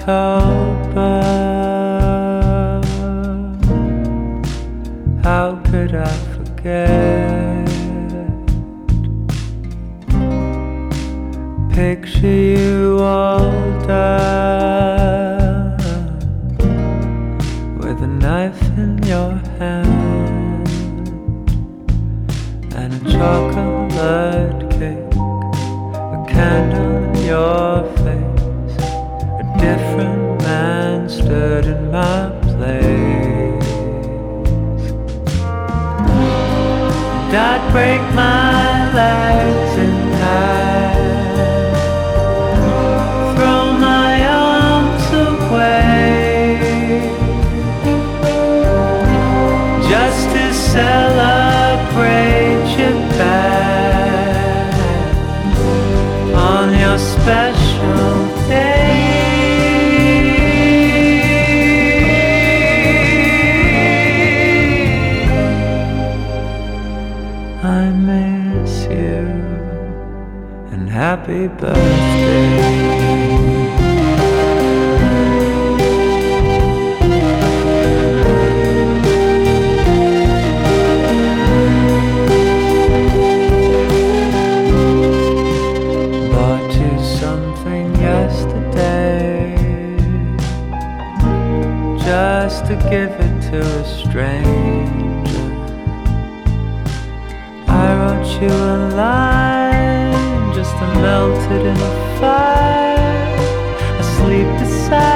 October. How could I forget? Picture you older, with a knife in your hand and a chocolate cake, a candle in your face. A different man stood in my place, and I'd break my legs in half, throw my arms away, just to celebrate you back on your special day. I miss you and happy birthday. Just to give it to a stranger. I wrote you a line just to melt it in a fire. I sleep beside